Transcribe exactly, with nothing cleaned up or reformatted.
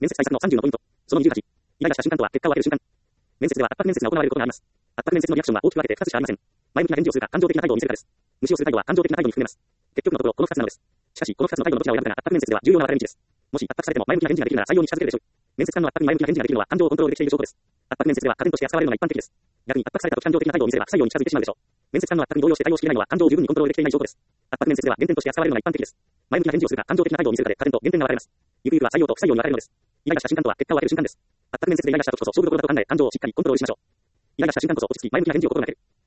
面接対策のさんじゅうのポイント。そのにじゅうはち。依頼がした瞬間とは結果を上げる瞬間。面接では圧迫面接が行われることがあります。圧迫面接のリアクションは大きく分けてふたつしかありません。前向きな返事をするか、感情的な態度を見せるかです。無視をする態度は感情的な態度に含めます。結局のところ、このふたつなのです。しかし、このふたつの態度のどちらを選ぶかが圧迫面接では重要な分かれ道です。もし圧迫されても前向きな返事ができるなら採用に近づけるでしょう。面接官の圧迫に前向きな返事ができるのは感情をコントロールできている証拠です。圧迫面接では加点として扱われるのが一般的です。逆に圧迫された時感情的な態度を見せれば不採用に近づいてしまうでしょう。面接官の圧迫に動揺して対応しきれないのは感情を十分にコントロールできていない証拠です。圧迫面接では減点として扱われるのが一般的です。前向きな返事をするか感情的な態度を見せるかで加点と減点が分かれます。ゆくゆくは採用と不採用に分かれるのです。依頼がした瞬間とは結果を上げる瞬間です。圧迫面接で依頼がした時こそ勝負どころだと考え感情をしっかりコントロールしましょう。依頼がした瞬間こそ落ち着き前向きな返事を心がける。